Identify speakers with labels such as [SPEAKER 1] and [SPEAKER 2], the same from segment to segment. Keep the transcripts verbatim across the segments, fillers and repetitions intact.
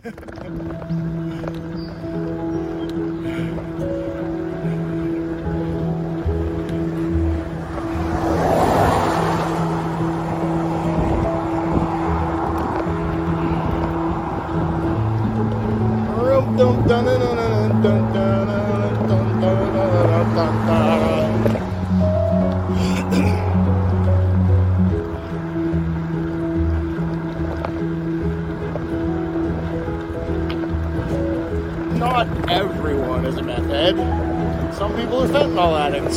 [SPEAKER 1] Not everyone is a meth head. Some people are fentanyl addicts.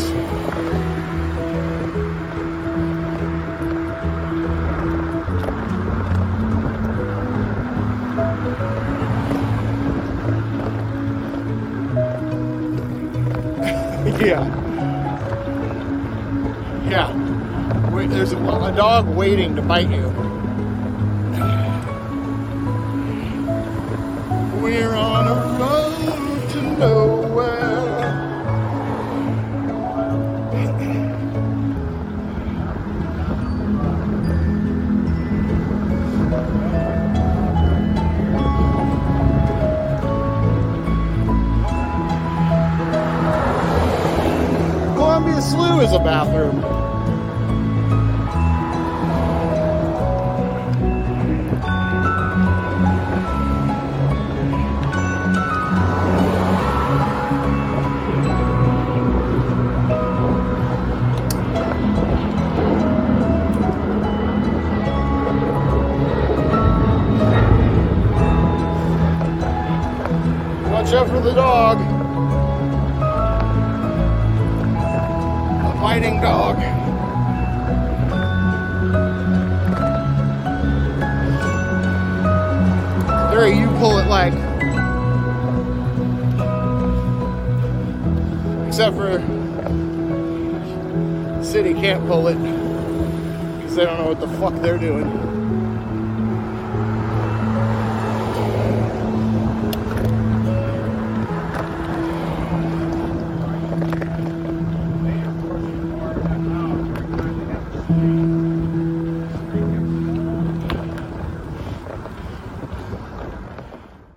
[SPEAKER 1] Yeah. Yeah. Wait, there's a, a dog waiting to bite you. We're on a road to nowhere. Columbia Slough is a bathroom. Watch out for the dog. A biting dog. There, you pull it like. Except for city can't pull it because they don't know what the fuck they're doing.